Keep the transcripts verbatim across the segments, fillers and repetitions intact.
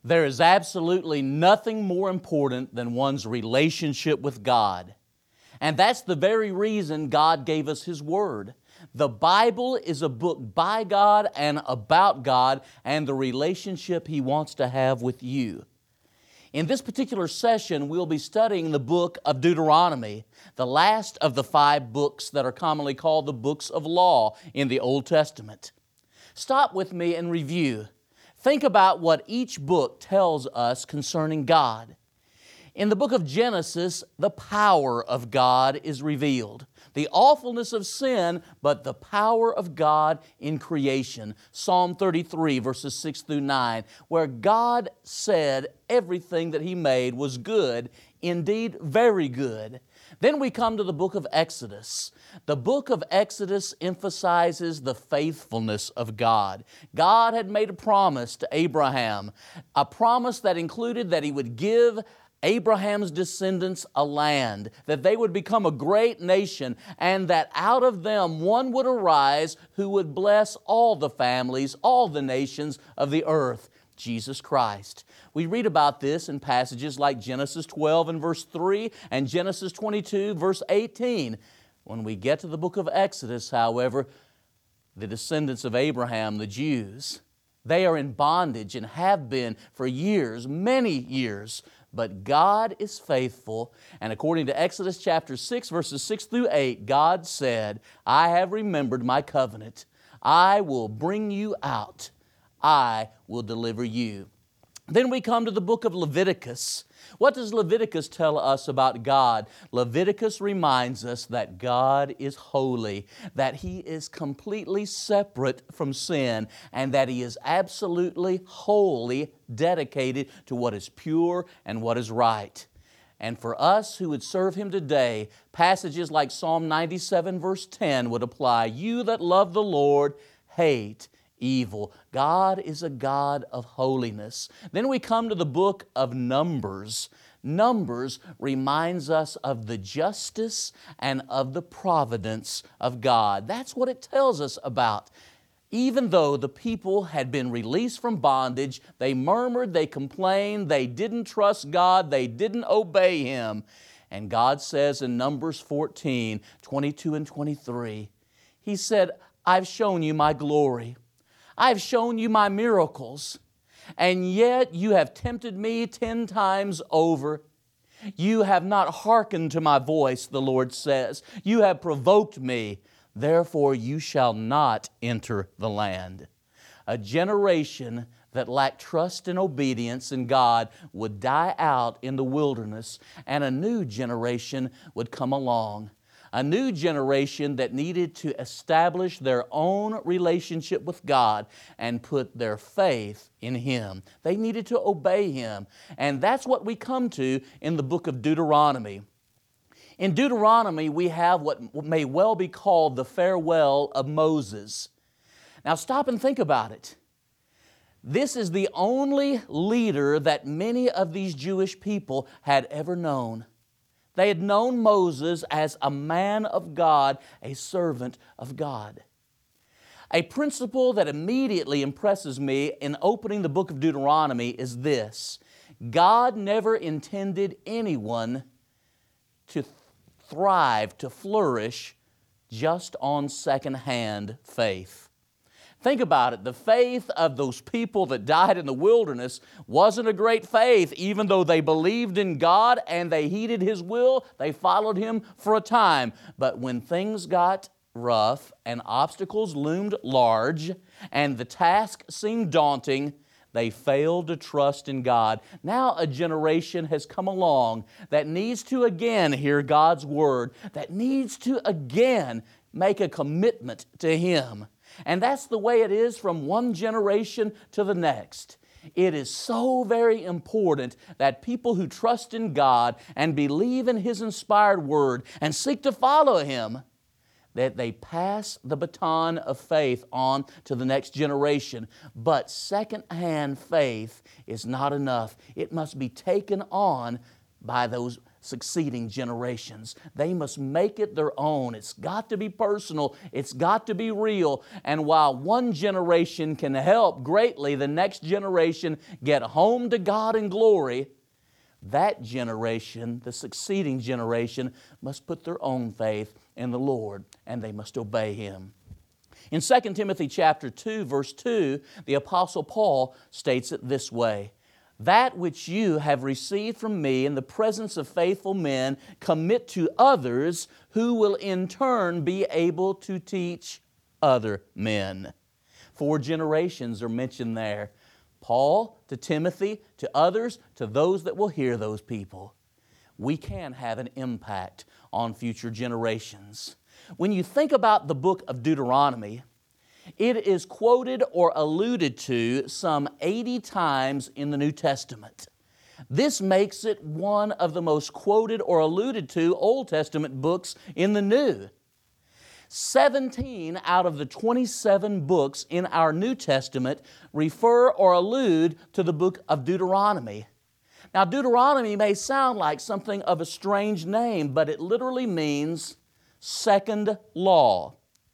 There is absolutely nothing more important than one's relationship with God. And that's the very reason God gave us His Word. The Bible is a book by God and about God and the relationship He wants to have with you. In this particular session, we'll be studying the book of Deuteronomy, the last of the five books that are commonly called the books of law in the Old Testament. Stop with me and review. Think about what each book tells us concerning God. In the book of Genesis, the power of God is revealed. The awfulness of sin, but the power of God in creation. Psalm thirty-three, verses six through nine, where God said everything that He made was good, indeed very good. Then we come to the book of Exodus. The book of Exodus emphasizes the faithfulness of God. God had made a promise to Abraham, a promise that included that He would give Abraham's descendants a land, that they would become a great nation, and that out of them one would arise who would bless all the families, all the nations of the earth, Jesus Christ. We read about this in passages like Genesis twelve and verse three and Genesis twenty-two verse eighteen. When we get to the book of Exodus, however, the descendants of Abraham, the Jews, they are in bondage and have been for years, many years. But God is faithful, and according to Exodus chapter six, verses six through eight, God said, I have remembered my covenant. I will bring you out. I will deliver you. Then we come to the book of Leviticus. What does Leviticus tell us about God? Leviticus reminds us that God is holy, that He is completely separate from sin, and that He is absolutely wholly dedicated to what is pure and what is right. And for us who would serve Him today, passages like Psalm ninety-seven verse ten would apply. You that love the Lord hate evil. God is a God of holiness. Then we come to the book of Numbers. Numbers reminds us of the justice and of the providence of God. That's what it tells us about. Even though the people had been released from bondage, they murmured, they complained, they didn't trust God, they didn't obey Him. And God says in Numbers fourteen, twenty-two and twenty-three, He said, I've shown you my glory. I've shown you my miracles, and yet you have tempted me ten times over. You have not hearkened to my voice, the Lord says. You have provoked me, therefore you shall not enter the land. A generation that lacked trust and obedience in God would die out in the wilderness, and a new generation would come along. A new generation that needed to establish their own relationship with God and put their faith in Him. They needed to obey Him. And that's what we come to in the book of Deuteronomy. In Deuteronomy, we have what may well be called the farewell of Moses. Now stop and think about it. This is the only leader that many of these Jewish people had ever known. They had known Moses as a man of God, a servant of God. A principle that immediately impresses me in opening the book of Deuteronomy is this: God never intended anyone to thrive, to flourish just on second-hand faith. Think about it. The faith of those people that died in the wilderness wasn't a great faith. Even though they believed in God and they heeded His will, they followed Him for a time. But when things got rough and obstacles loomed large and the task seemed daunting, they failed to trust in God. Now a generation has come along that needs to again hear God's Word, that needs to again make a commitment to Him. And that's the way it is from one generation to the next. It is so very important that people who trust in God and believe in His inspired Word and seek to follow Him, that they pass the baton of faith on to the next generation. But second-hand faith is not enough. It must be taken on by those succeeding generations. They must make it their own. It's got to be personal. It's got to be real. And while one generation can help greatly the next generation get home to God in glory, that generation, the succeeding generation, must put their own faith in the Lord, and they must obey Him. In Second Timothy chapter two, verse two, the Apostle Paul states it this way: "That which you have received from me in the presence of faithful men, commit to others, who will in turn be able to teach other men." Four generations are mentioned there. Paul to Timothy, to others, to those that will hear those people. We can have an impact on future generations. When you think about the book of Deuteronomy, it is quoted or alluded to some eighty times in the New Testament. This makes it one of the most quoted or alluded to Old Testament books in the New. seventeen out of the twenty-seven books in our New Testament refer or allude to the book of Deuteronomy. Now, Deuteronomy may sound like something of a strange name, but it literally means second law,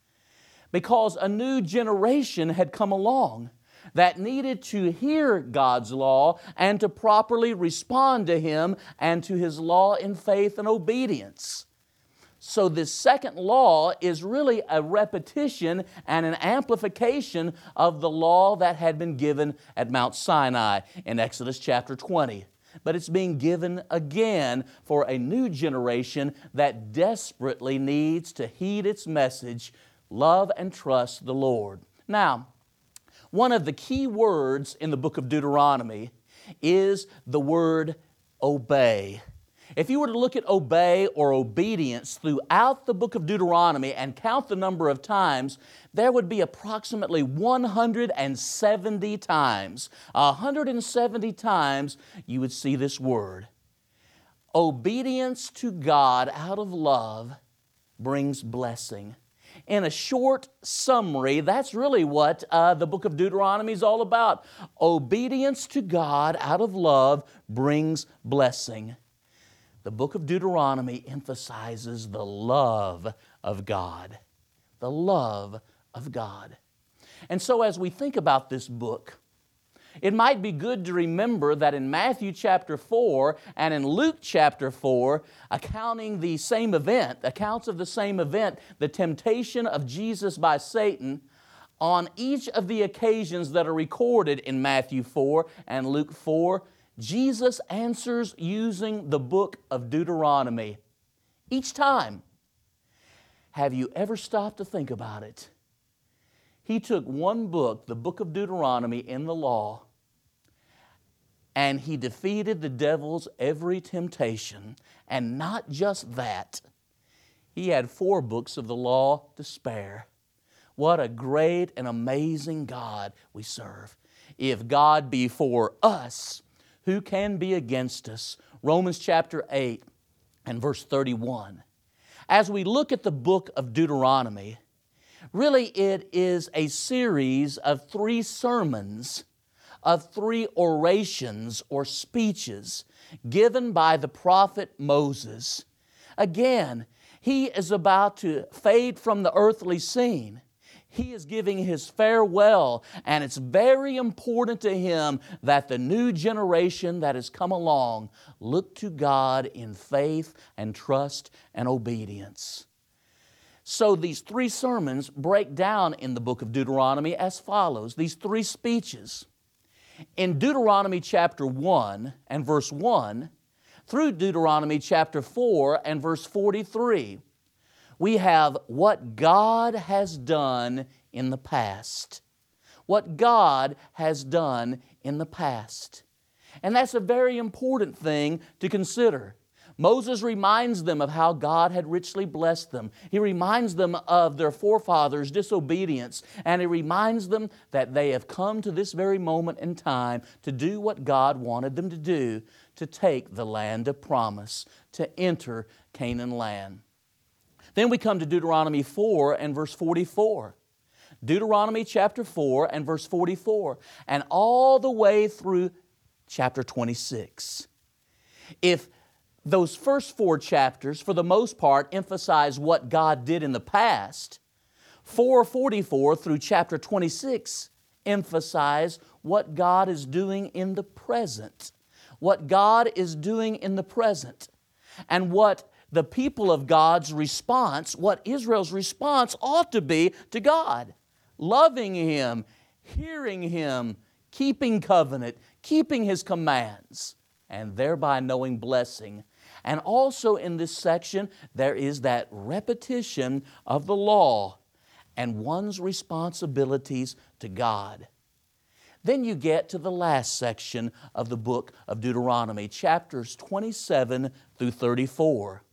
because a new generation had come along that needed to hear God's law and to properly respond to Him and to His law in faith and obedience. So this second law is really a repetition and an amplification of the law that had been given at Mount Sinai in Exodus chapter twenty. But it's being given again for a new generation that desperately needs to heed its message, love and trust the Lord. Now, one of the key words in the book of Deuteronomy is the word obey. If you were to look at obey or obedience throughout the book of Deuteronomy and count the number of times, there would be approximately one hundred seventy times. one hundred seventy times you would see this word. Obedience to God out of love brings blessing. In a short summary, that's really what uh, the book of Deuteronomy is all about. Obedience to God out of love brings blessing. The book of Deuteronomy emphasizes the love of God. The love of God. And so as we think about this book, it might be good to remember that in Matthew chapter four and in Luke chapter four, accounting the same event, accounts of the same event, the temptation of Jesus by Satan, on each of the occasions that are recorded in Matthew four and Luke four, Jesus answers using the book of Deuteronomy. Each time. Have you ever stopped to think about it? He took one book, the book of Deuteronomy in the law, and He defeated the devil's every temptation. And not just that, He had four books of the law to spare. What a great and amazing God we serve. If God be for us, who can be against us? Romans chapter eight and verse thirty-one. As we look at the book of Deuteronomy, really it is a series of three sermons, of three orations or speeches given by the prophet Moses. Again, he is about to fade from the earthly scene. He is giving his farewell, and it's very important to him that the new generation that has come along look to God in faith and trust and obedience. So these three sermons break down in the book of Deuteronomy as follows, these three speeches. In Deuteronomy chapter one and verse one, through Deuteronomy chapter four and verse forty-three, we have what God has done in the past. What God has done in the past. And that's a very important thing to consider. Moses reminds them of how God had richly blessed them. He reminds them of their forefathers' disobedience, and He reminds them that they have come to this very moment in time to do what God wanted them to do, to take the land of promise, to enter Canaan land. Then we come to Deuteronomy four and verse forty-four. Deuteronomy chapter four and verse forty-four, and all the way through chapter twenty-six. If those first four chapters, for the most part, emphasize what God did in the past. four forty-four through chapter twenty-six emphasize what God is doing in the present. What God is doing in the present. And what the people of God's response, what Israel's response ought to be to God. Loving Him, hearing Him, keeping covenant, keeping His commands, and thereby knowing blessing. And also in this section, there is that repetition of the law and one's responsibilities to God. Then you get to the last section of the book of Deuteronomy, chapters twenty-seven through thirty-four.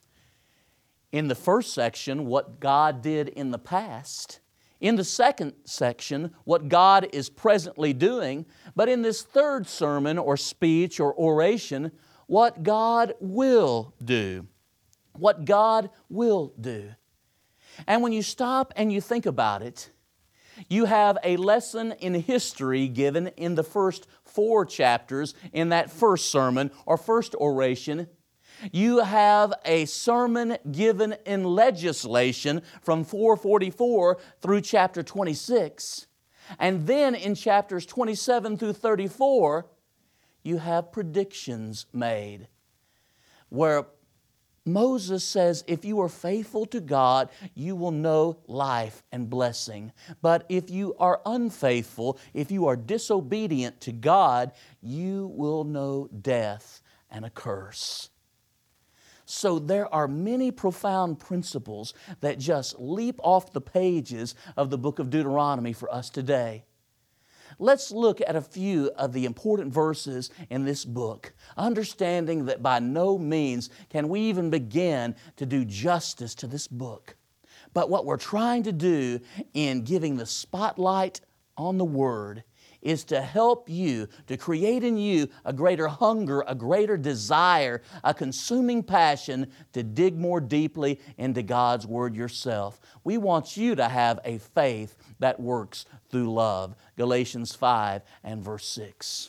In the first section, what God did in the past. In the second section, what God is presently doing. But in this third sermon or speech or oration, what God will do. What God will do. And when you stop and you think about it, you have a lesson in history given in the first four chapters in that first sermon or first oration. You have a sermon given in legislation from four forty-four through chapter twenty-six. And then in chapters twenty-seven through thirty-four, you have predictions made where Moses says, if you are faithful to God, you will know life and blessing. But if you are unfaithful, if you are disobedient to God, you will know death and a curse. So there are many profound principles that just leap off the pages of the book of Deuteronomy for us today. Let's look at a few of the important verses in this book, understanding that by no means can we even begin to do justice to this book. But what we're trying to do in giving the spotlight on the Word is to help you, to create in you a greater hunger, a greater desire, a consuming passion to dig more deeply into God's Word yourself. We want you to have a faith that works through love. Galatians five and verse six.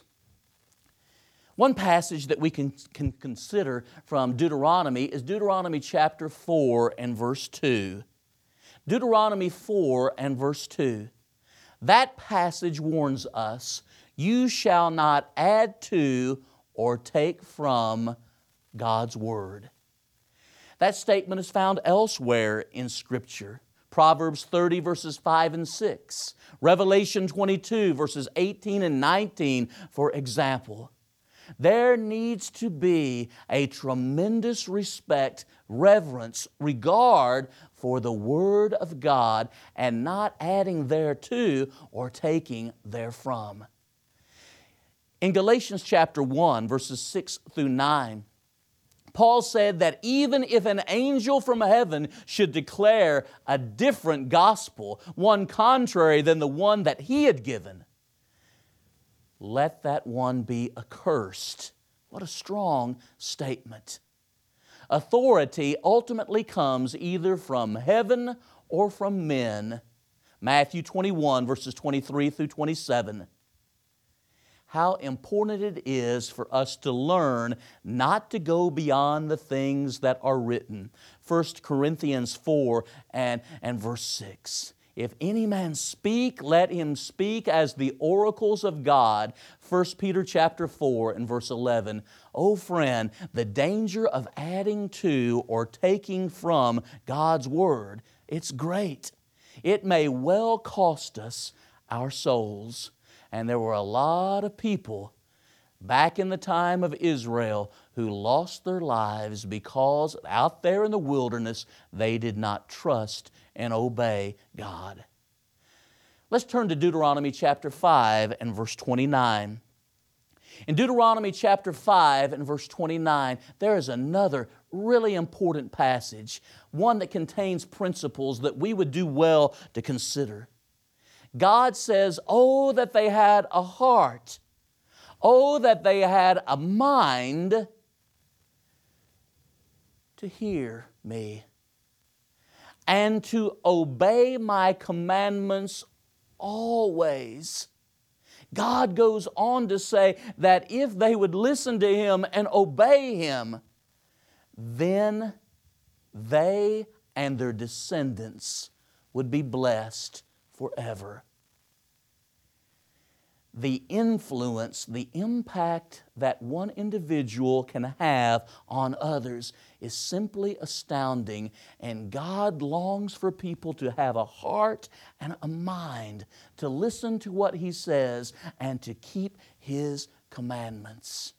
One passage that we can, can consider from Deuteronomy is Deuteronomy chapter four and verse two. Deuteronomy four and verse two. That passage warns us, you shall not add to or take from God's Word. That statement is found elsewhere in Scripture. Proverbs thirty verses five and six. Revelation twenty-two verses eighteen and nineteen, for example. There needs to be a tremendous respect, reverence, regard for the Word of God and not adding thereto or taking therefrom. In Galatians chapter one, verses six through nine, Paul said that even if an angel from heaven should declare a different gospel, one contrary than the one that he had given, let that one be accursed. What a strong statement. Authority ultimately comes either from heaven or from men. Matthew twenty-one, verses twenty-three through twenty-seven. How important it is for us to learn not to go beyond the things that are written. First Corinthians four and, and verse six. If any man speak, let him speak as the oracles of God. First Peter chapter four and verse eleven. Oh friend, the danger of adding to or taking from God's Word, it's great. It may well cost us our souls. And there were a lot of people back in the time of Israel who lost their lives because out there in the wilderness they did not trust and obey God. Let's turn to Deuteronomy chapter five and verse twenty-nine. In Deuteronomy chapter five and verse twenty-nine, there is another really important passage, one that contains principles that we would do well to consider. God says, oh, that they had a heart. Oh, that they had a mind to hear me and to obey my commandments always. God goes on to say that if they would listen to Him and obey Him, then they and their descendants would be blessed forever. The influence, the impact that one individual can have on others is simply astounding, and God longs for people to have a heart and a mind to listen to what He says and to keep His commandments.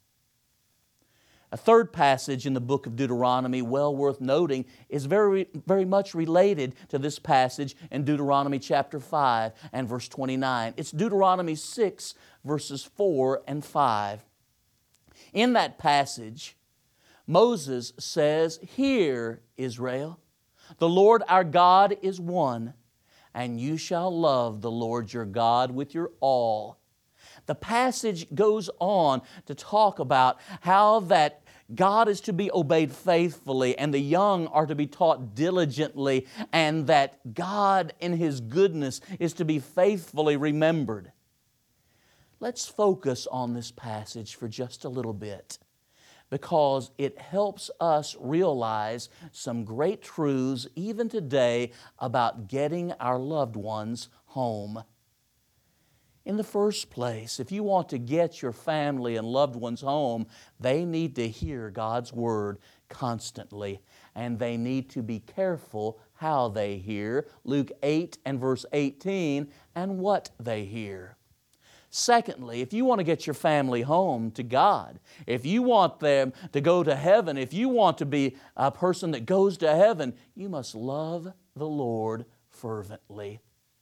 A third passage in the book of Deuteronomy, well worth noting, is very, very much related to this passage in Deuteronomy chapter five and verse twenty-nine. It's Deuteronomy six, verses four and five. In that passage, Moses says, "Hear, Israel, the Lord our God is one, and you shall love the Lord your God with your all." The passage goes on to talk about how that God is to be obeyed faithfully and the young are to be taught diligently, and that God in His goodness is to be faithfully remembered. Let's focus on this passage for just a little bit, because it helps us realize some great truths even today about getting our loved ones home. In the first place, if you want to get your family and loved ones home, they need to hear God's Word constantly, and they need to be careful how they hear, Luke eight and verse eighteen, and what they hear. Secondly, if you want to get your family home to God, if you want them to go to heaven, if you want to be a person that goes to heaven, you must love the Lord fervently.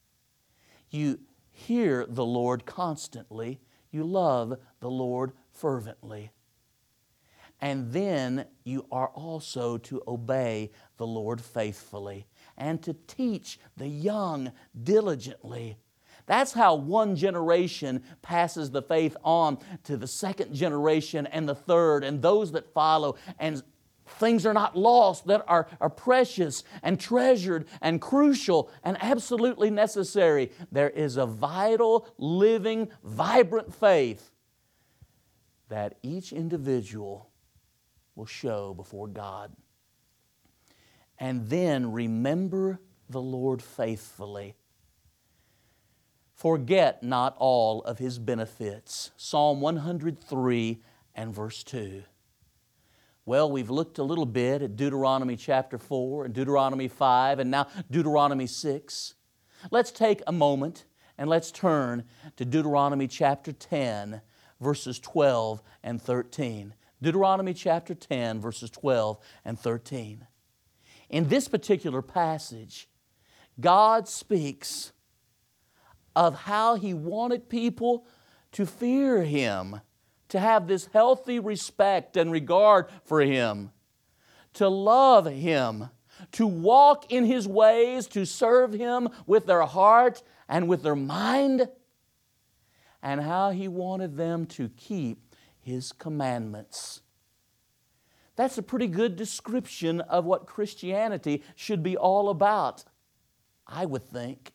You hear the Lord constantly. You love the Lord fervently. And then you are also to obey the Lord faithfully and to teach the young diligently. That's how one generation passes the faith on to the second generation and the third and those that follow, and things are not lost that are, are precious and treasured and crucial and absolutely necessary. There is a vital, living, vibrant faith that each individual will show before God. And then remember the Lord faithfully. Forget not all of His benefits. Psalm one hundred three and verse two. Well, we've looked a little bit at Deuteronomy chapter four and Deuteronomy five and now Deuteronomy six. Let's take a moment and let's turn to Deuteronomy chapter ten, verses twelve and thirteen. Deuteronomy chapter ten, verses twelve and thirteen. In this particular passage, God speaks of how He wanted people to fear Him, to have this healthy respect and regard for Him, to love Him, to walk in His ways, to serve Him with their heart and with their mind, and how He wanted them to keep His commandments. That's a pretty good description of what Christianity should be all about, I would think.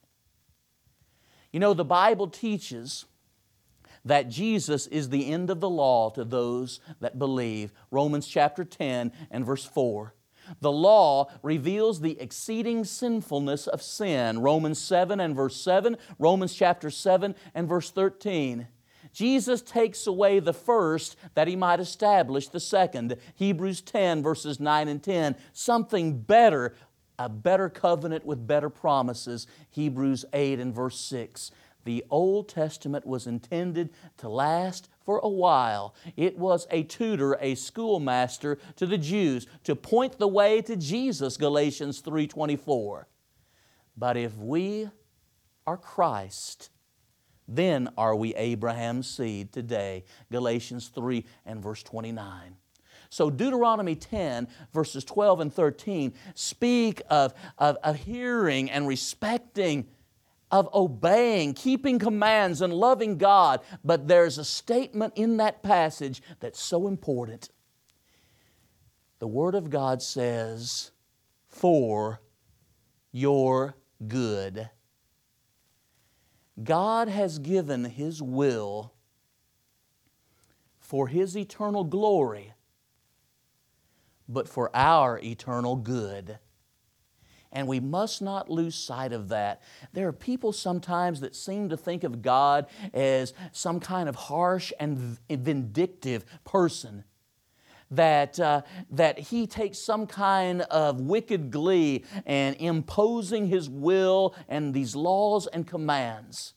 You know, the Bible teaches that Jesus is the end of the law to those that believe. Romans chapter ten and verse four. The law reveals the exceeding sinfulness of sin. Romans seven and verse seven, Romans chapter seven and verse thirteen. Jesus takes away the first that He might establish the second. Hebrews ten verses nine and ten. Something better, a better covenant with better promises. Hebrews eight and verse six. The Old Testament was intended to last for a while. It was a tutor, a schoolmaster to the Jews to point the way to Jesus, Galatians three twenty-four. But if we are Christ, then are we Abraham's seed today, Galatians three and verse twenty-nine. So Deuteronomy ten, verses twelve and thirteen speak of, of, of hearing and respecting, of obeying, keeping commands and loving God. But there's a statement in that passage that's so important. The Word of God says, for your good. God has given His will for His eternal glory, but for our eternal good. And we must not lose sight of that. There are people sometimes that seem to think of God as some kind of harsh and vindictive person, that, uh, that He takes some kind of wicked glee in imposing His will and these laws and commands.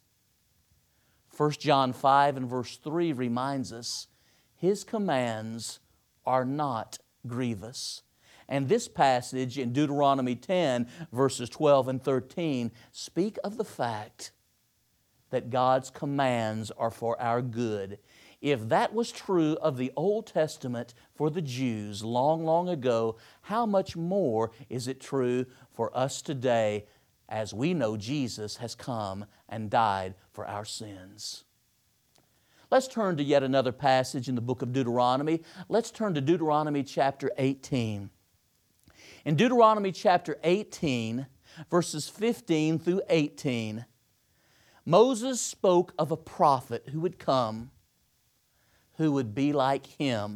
First John five and verse three reminds us, His commands are not grievous. And this passage in Deuteronomy ten, verses twelve and thirteen, speak of the fact that God's commands are for our good. If that was true of the Old Testament for the Jews long, long ago, how much more is it true for us today as we know Jesus has come and died for our sins? Let's turn to yet another passage in the book of Deuteronomy. Let's turn to Deuteronomy chapter eighteen. In Deuteronomy chapter eighteen, verses fifteen through eighteen, Moses spoke of a prophet who would come, who would be like him.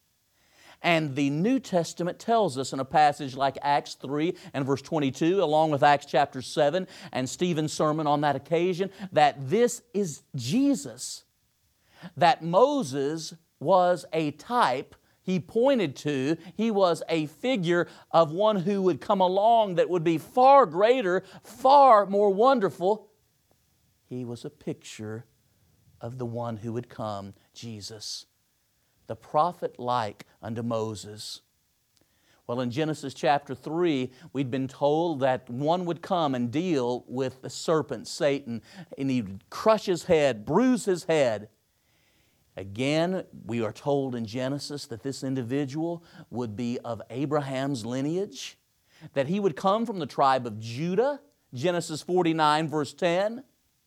And the New Testament tells us in a passage like Acts three and verse twenty-two, along with Acts chapter seven and Stephen's sermon on that occasion, that this is Jesus. That Moses was a type he pointed to. He was a figure of one who would come along that would be far greater, far more wonderful. He was a picture of the one who would come, Jesus, the prophet like unto Moses. Well, in Genesis chapter three, we'd been told that one would come and deal with the serpent, Satan, and he would crush his head, bruise his head. Again, we are told in Genesis that this individual would be of Abraham's lineage, that he would come from the tribe of Judah, Genesis forty-nine, verse ten.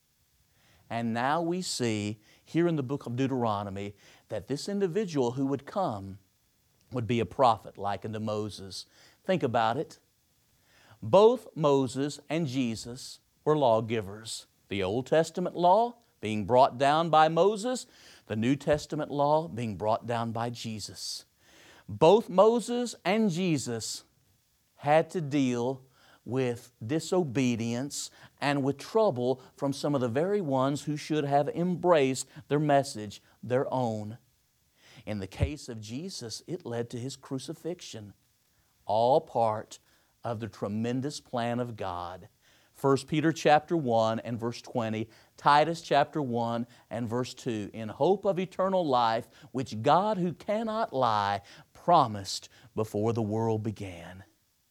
And now we see here in the book of Deuteronomy that this individual who would come would be a prophet like unto Moses. Think about it. Both Moses and Jesus were lawgivers. The Old Testament law being brought down by Moses, the New Testament law being brought down by Jesus. Both Moses and Jesus had to deal with disobedience and with trouble from some of the very ones who should have embraced their message, their own. In the case of Jesus, it led to His crucifixion, all part of the tremendous plan of God. First Peter chapter one and verse twenty, Titus chapter one and verse two, in hope of eternal life, which God who cannot lie promised before the world began.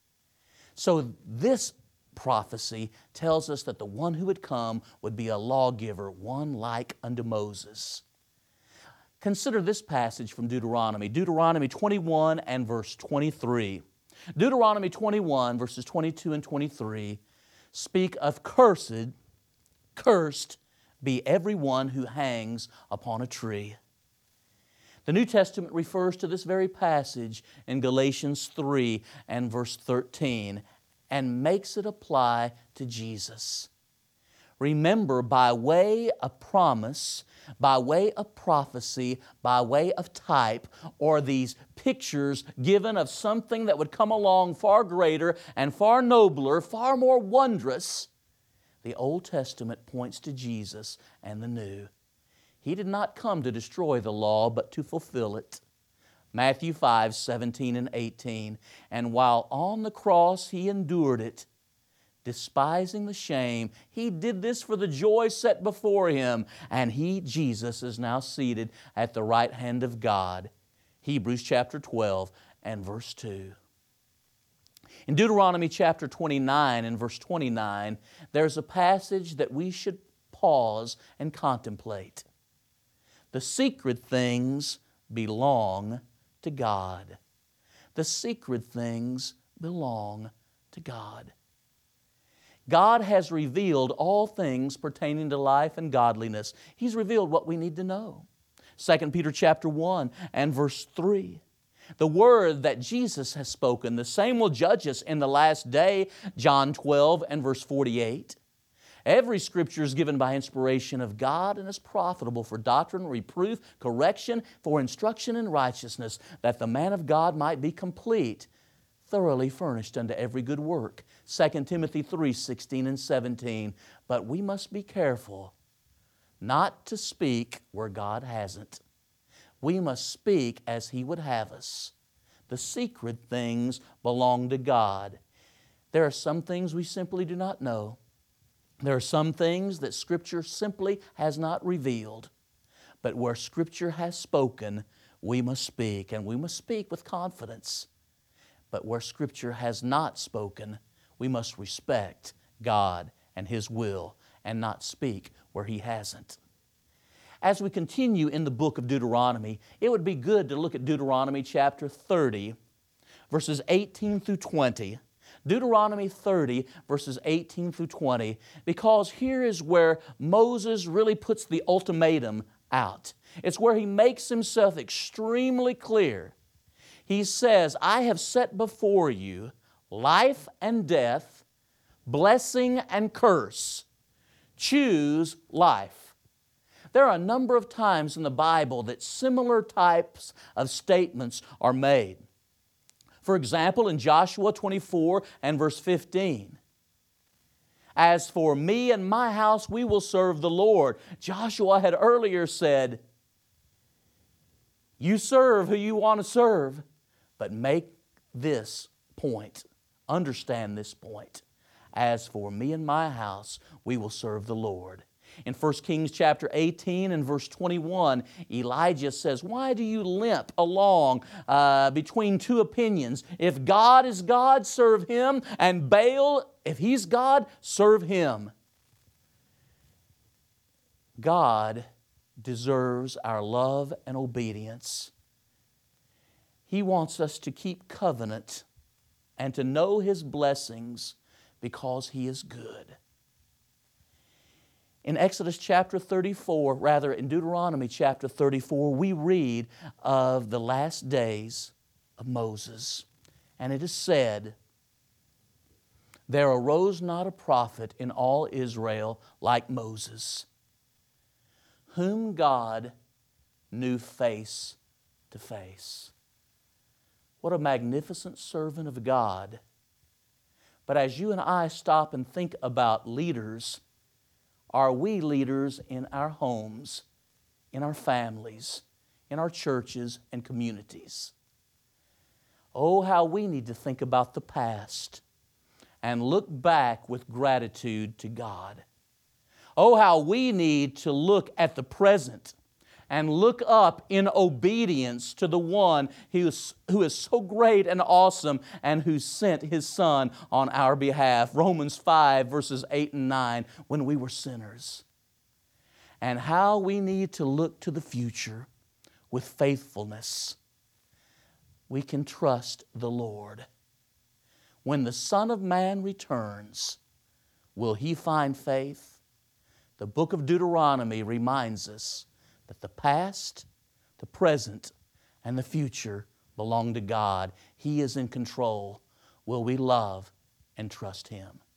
So this prophecy tells us that the one who would come would be a lawgiver, one like unto Moses. Consider this passage from Deuteronomy, Deuteronomy twenty-one and verse twenty-three. Deuteronomy twenty-one, verses twenty-two and twenty-three, speak of cursed, cursed be everyone who hangs upon a tree. The New Testament refers to this very passage in Galatians three and verse thirteen and makes it apply to Jesus. Remember, by way of promise, by way of prophecy, by way of type, or these pictures given of something that would come along far greater and far nobler, far more wondrous, the Old Testament points to Jesus and the New. He did not come to destroy the law, but to fulfill it. Matthew five, seventeen and eighteen, and while on the cross He endured it, despising the shame, He did this for the joy set before Him, and He, Jesus, is now seated at the right hand of God. Hebrews chapter twelve and verse two. In Deuteronomy chapter twenty-nine and verse twenty-nine, there's a passage that we should pause and contemplate. The secret things belong to God. The secret things belong to God. God has revealed all things pertaining to life and godliness. He's revealed what we need to know. Second Peter chapter one and verse three. The word that Jesus has spoken, the same will judge us in the last day, John twelve and verse forty-eight. Every Scripture is given by inspiration of God and is profitable for doctrine, reproof, correction, for instruction in righteousness, that the man of God might be complete, thoroughly furnished unto every good work. Second Timothy three, sixteen and seventeen. But we must be careful not to speak where God hasn't. We must speak as He would have us. The secret things belong to God. There are some things we simply do not know. There are some things that Scripture simply has not revealed. But where Scripture has spoken, we must speak, and we must speak with confidence. But where Scripture has not spoken, we must respect God and His will and not speak where He hasn't. As we continue in the book of Deuteronomy, it would be good to look at Deuteronomy chapter thirty, verses eighteen through twenty. Deuteronomy thirty, verses eighteen through twenty, because here is where Moses really puts the ultimatum out. It's where he makes himself extremely clear. He says, I have set before you life and death, blessing and curse. Choose life. There are a number of times in the Bible that similar types of statements are made. For example, in Joshua twenty-four and verse fifteen, as for me and my house, we will serve the Lord. Joshua had earlier said, you serve who you want to serve, but make this point, understand this point. As for me and my house, we will serve the Lord. In First Kings chapter eighteen and verse twenty-one, Elijah says, why do you limp along uh, between two opinions? If God is God, serve Him, and Baal, if He's God, serve Him. God deserves our love and obedience. He wants us to keep covenant and to know His blessings because He is good. In Exodus chapter thirty-four, rather in Deuteronomy chapter thirty-four, we read of the last days of Moses. And it is said, there arose not a prophet in all Israel like Moses, whom God knew face to face. What a magnificent servant of God. But as you and I stop and think about leaders, are we leaders in our homes, in our families, in our churches and communities? Oh, how we need to think about the past and look back with gratitude to God. Oh, how we need to look at the present and look up in obedience to the one who is, who is so great and awesome and who sent His Son on our behalf. Romans five, verses eight and nine, when we were sinners. And how we need to look to the future with faithfulness. We can trust the Lord. When the Son of Man returns, will He find faith? The book of Deuteronomy reminds us that the past, the present, and the future belong to God. He is in control. Will we love and trust Him?